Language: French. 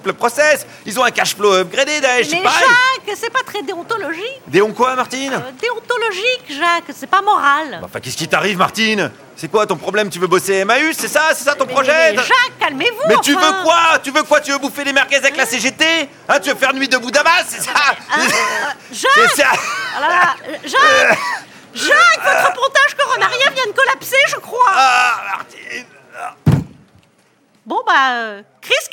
le process. Ils ont un cash flow upgradé, Daesh, c'est Mais pareil. Jacques, c'est pas très déontologique. Déon quoi, Martine? Déontologique, Jacques, c'est pas moral. Enfin, qu'est-ce qui t'arrive, Martine? C'est quoi ton problème? Tu veux bosser Emmaüs, c'est ça? C'est ça ton projet? Mais Jacques, calmez-vous. Mais tu enfin. veux quoi? Tu veux quoi? Tu veux bouffer les merguez avec la CGT? Hein, tu veux faire nuit debout Damas, c'est ça? Jacques. C'est ça. Ah là là, Jacques. Jacques, votre pontage coronarien vient de collapser, je crois. Ah, Martine. Bon, Chris